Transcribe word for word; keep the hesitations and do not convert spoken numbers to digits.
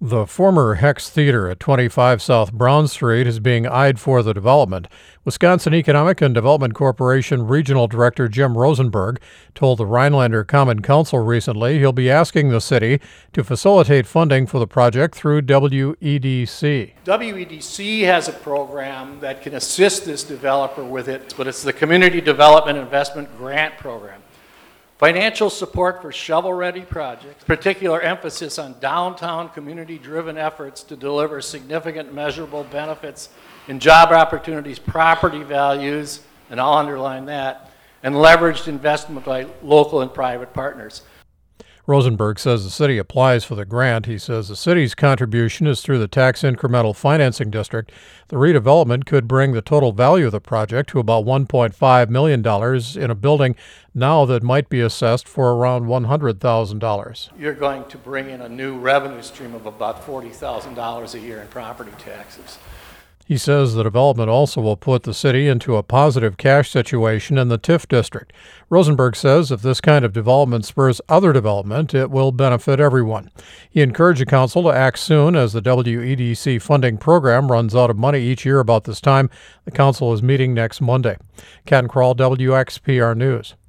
The former Hex Theater at twenty-five South Brown Street is being eyed for the development. Wisconsin Economic and Development Corporation Regional Director Jim Rosenberg told the Rhinelander Common Council recently he'll be asking the city to facilitate funding for the project through W E D C. W E D C has a program that can assist this developer with it, but it's the Community Development Investment Grant Program. Financial support for shovel-ready projects, particular emphasis on downtown community-driven efforts to deliver significant measurable benefits in job opportunities, property values, and I'll underline that, and leveraged investment by local and private partners. Rosenberg says the city applies for the grant. He says the city's contribution is through the Tax Incremental Financing District. The redevelopment could bring the total value of the project to about one point five million dollars in a building now that might be assessed for around one hundred thousand dollars. You're going to bring in a new revenue stream of about forty thousand dollars a year in property taxes. He says the development also will put the city into a positive cash situation in the T I F district. Rosenberg says if this kind of development spurs other development, it will benefit everyone. He encouraged the council to act soon as the W E D C funding program runs out of money each year about this time. The council is meeting next Monday. Ken Kroll, W X P R News.